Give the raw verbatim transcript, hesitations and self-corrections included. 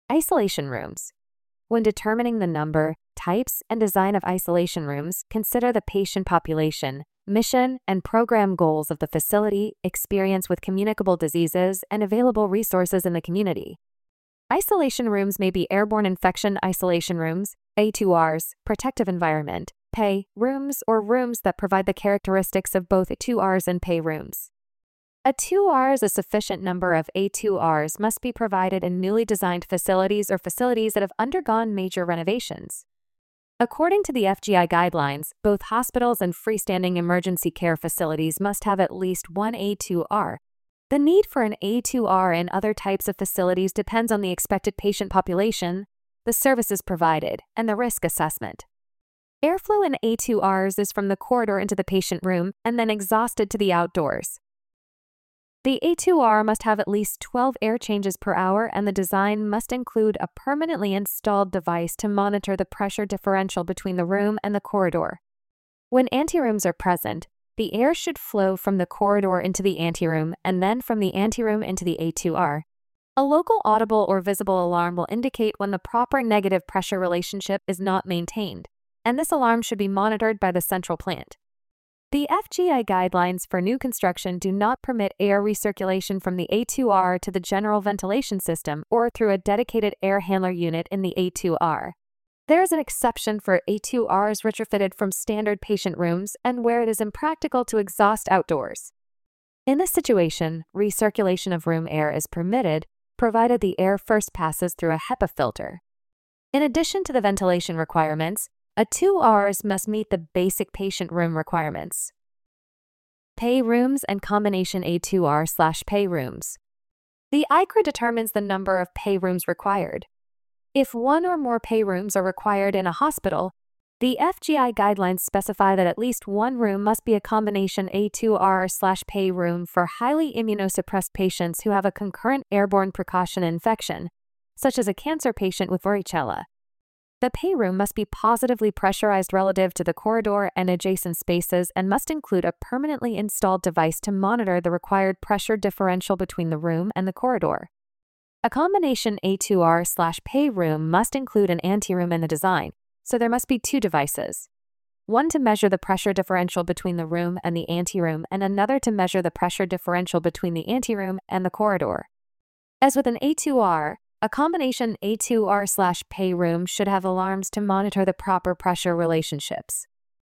Isolation rooms. When determining the number, types, and design of isolation rooms, consider the patient population, mission, and program goals of the facility, experience with communicable diseases, and available resources in the community. Isolation rooms may be airborne infection isolation rooms, A two Rs, protective environment, P A rooms, or rooms that provide the characteristics of both A two Rs and P A rooms. A two Rs, a sufficient number of A two Rs must be provided in newly designed facilities or facilities that have undergone major renovations. According to the F G I guidelines, both hospitals and freestanding emergency care facilities must have at least one A two R. The need for an A two R in other types of facilities depends on the expected patient population, the services provided, and the risk assessment. Airflow in A two Rs is from the corridor into the patient room and then exhausted to the outdoors. The A two R must have at least twelve air changes per hour, and the design must include a permanently installed device to monitor the pressure differential between the room and the corridor. When anterooms are present, the air should flow from the corridor into the anteroom and then from the anteroom into the A two R. A local audible or visible alarm will indicate when the proper negative pressure relationship is not maintained, and this alarm should be monitored by the central plant. The F G I guidelines for new construction do not permit air recirculation from the A two R to the general ventilation system or through a dedicated air handler unit in the A two R. There is an exception for A two Rs retrofitted from standard patient rooms and where it is impractical to exhaust outdoors. In this situation, recirculation of room air is permitted, provided the air first passes through a HEPA filter. In addition to the ventilation requirements, A two Rs must meet the basic patient room requirements. P A rooms and combination A two R slash P A rooms. The I C R A determines the number of P A rooms required. If one or more P A rooms are required in a hospital, the F G I guidelines specify that at least one room must be a combination A two R slash P A room for highly immunosuppressed patients who have a concurrent airborne precaution infection, such as a cancer patient with varicella. The P A room must be positively pressurized relative to the corridor and adjacent spaces and must include a permanently installed device to monitor the required pressure differential between the room and the corridor. A combination A two R slash P A room must include an anteroom in the design, so there must be two devices. One to measure the pressure differential between the room and the anteroom, and another to measure the pressure differential between the anteroom and the corridor. As with an A two R, a combination A two R slash P A room should have alarms to monitor the proper pressure relationships.